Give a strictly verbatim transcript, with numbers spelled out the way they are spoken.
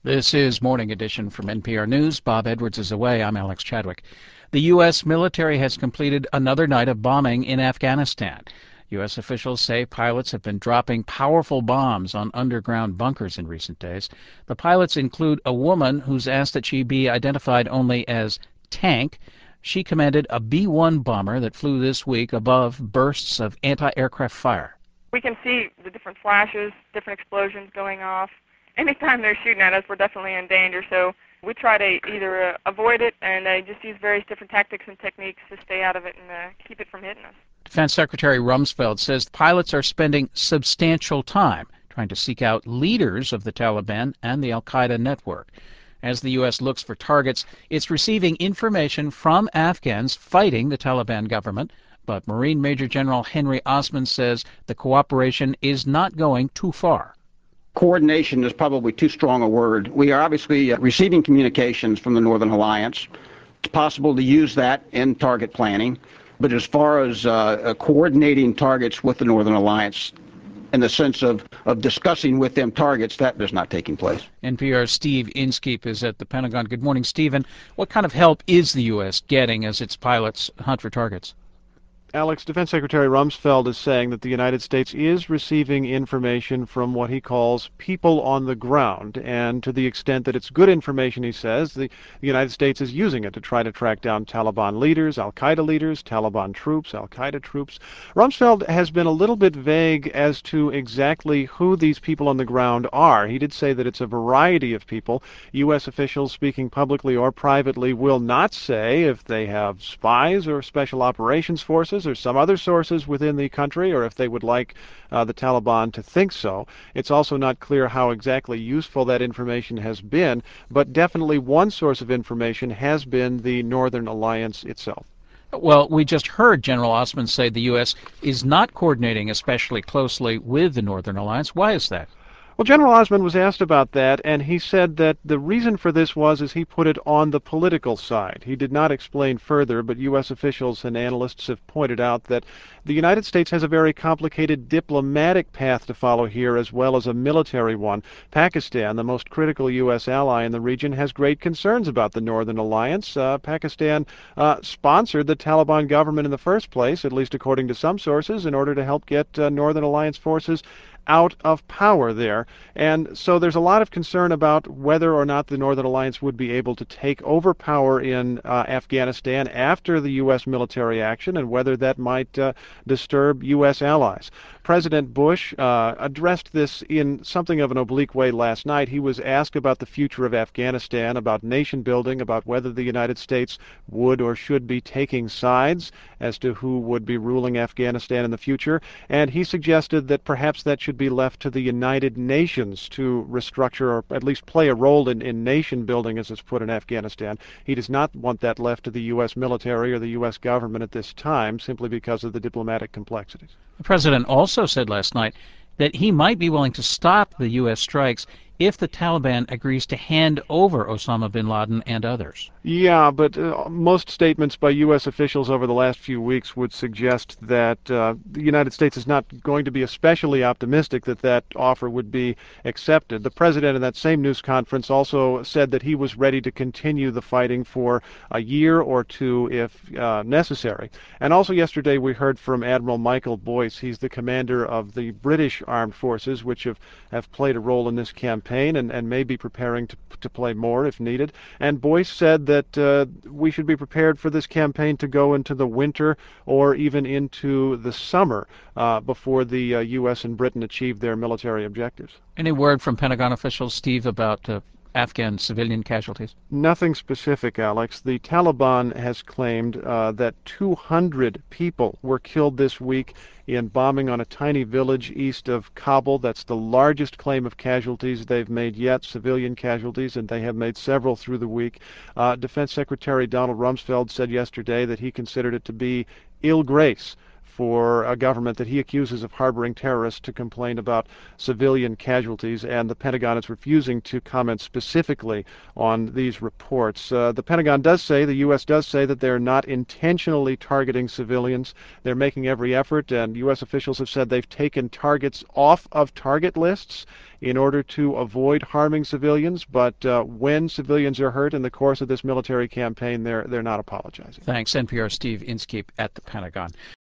This is Morning Edition from N P R News. Bob Edwards is away. I'm Alex Chadwick. The U S military has completed another night of bombing in Afghanistan. U S officials say pilots have been dropping powerful bombs on underground bunkers in recent days. The pilots include a woman who's asked that she be identified only as Tank. She commanded a B one bomber that flew this week above bursts of anti-aircraft fire. We can see the different flashes, different explosions going off. Anytime they're shooting at us, we're definitely in danger, so we try to either uh, avoid it and uh, just use various different tactics and techniques to stay out of it and uh, keep it from hitting us. Defense Secretary Rumsfeld says pilots are spending substantial time trying to seek out leaders of the Taliban and the al-Qaeda network. As the U S looks for targets, it's receiving information from Afghans fighting the Taliban government. But Marine Major General Henry Osmond says the cooperation is not going too far. Coordination is probably too strong a word. We are obviously uh, receiving communications from the Northern Alliance. It's possible to use that in target planning. But as far as uh, uh, coordinating targets with the Northern Alliance, in the sense of, of discussing with them targets, that is not taking place. N P R's Steve Inskeep is at the Pentagon. Good morning, Stephen. What kind of help is the U S getting as its pilots hunt for targets? Alex, Defense Secretary Rumsfeld is saying that the United States is receiving information from what he calls people on the ground, and to the extent that it's good information, he says, the, the United States is using it to try to track down Taliban leaders, al-Qaeda leaders, Taliban troops, al-Qaeda troops. Rumsfeld has been a little bit vague as to exactly who these people on the ground are. He did say that it's a variety of people. U S officials speaking publicly or privately will not say if they have spies or special operations forces or some other sources within the country, or if they would like uh, the Taliban to think so. It's also not clear how exactly useful that information has been, but definitely one source of information has been the Northern Alliance itself. Well, we just heard General Osmond say the U S is not coordinating especially closely with the Northern Alliance. Why is that? Well, General Osmond was asked about that, and he said that the reason for this was, as he put it, on the political side. He did not explain further, but U S officials and analysts have pointed out that the United States has a very complicated diplomatic path to follow here, as well as a military one. Pakistan, the most critical U S ally in the region, has great concerns about the Northern Alliance. Uh, Pakistan uh, sponsored the Taliban government in the first place, at least according to some sources, in order to help get uh, Northern Alliance forces out of power there. And so there's a lot of concern about whether or not the Northern Alliance would be able to take over power in uh, Afghanistan after the U S military action, and whether that might uh, disturb U S allies. President Bush uh, addressed this in something of an oblique way last night. He was asked about the future of Afghanistan, about nation building, about whether the United States would or should be taking sides as to who would be ruling Afghanistan in the future, and he suggested that perhaps that should be left to the United Nations to restructure, or at least play a role in, in nation building, as it's put, in Afghanistan. He does not want that left to the U S military or the U S government at this time, simply because of the diplomatic complexities. The president also said last night that he might be willing to stop the U S strikes if the Taliban agrees to hand over Osama bin Laden and others. Yeah, but uh, most statements by U S officials over the last few weeks would suggest that uh, the United States is not going to be especially optimistic that that offer would be accepted. The president in that same news conference also said that he was ready to continue the fighting for a year or two if uh, necessary. And also yesterday we heard from Admiral Michael Boyce. He's the commander of the British Armed Forces, which have, have played a role in this campaign and, and may be preparing to, to play more if needed. And Boyce said that uh, we should be prepared for this campaign to go into the winter or even into the summer uh, before the uh, U S and Britain achieve their military objectives. Any word from Pentagon officials, Steve, about uh, Afghan civilian casualties? Nothing specific, Alex. The Taliban has claimed uh, that two hundred people were killed this week in bombing on a tiny village east of Kabul. That's the largest claim of casualties they've made yet, civilian casualties, and they have made several through the week. Uh, Defense Secretary Donald Rumsfeld said yesterday that he considered it to be ill grace for a government that he accuses of harboring terrorists to complain about civilian casualties, and the Pentagon is refusing to comment specifically on these reports. Uh, the Pentagon does say, the U S does say, that they're not intentionally targeting civilians. They're making every effort, and U S officials have said they've taken targets off of target lists in order to avoid harming civilians, but uh, when civilians are hurt in the course of this military campaign, they're they're not apologizing. Thanks, N P R Steve Inskeep at the Pentagon.